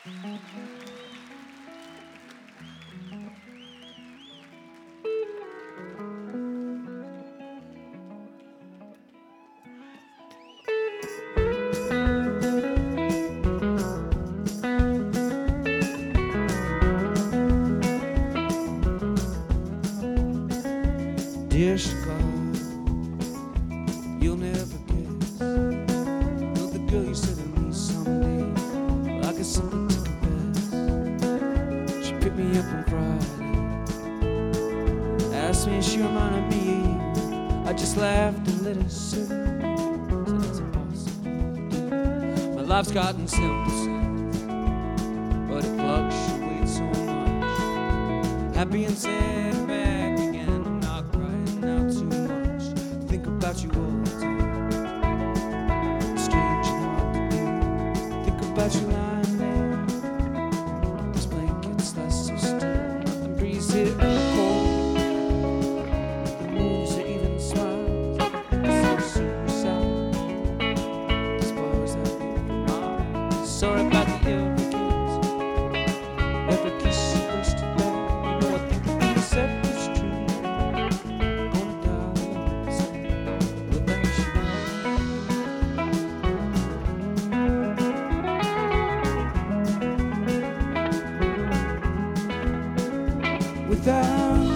Dear Chicago, you'll never guess. Not the girl you said to me someday. Well, I guess something to the best. She picked me up on Friday, asked me if she reminded me. I just laughed and let her sit. Said it's impossible. My life's gotten simple since, but it fluctuates so much. Happy and sad and back again. I'm not crying out too much. Think about you all the time. It's strange and hard to do. Think about you lying there. This blanket's less so still. The breeze hit and cold. The moves are even smiles. So super sad. As far as I know. Sorry about the ill kids. Every kiss she wished to die. You know I think the thing said was true. Gonna die without you. Without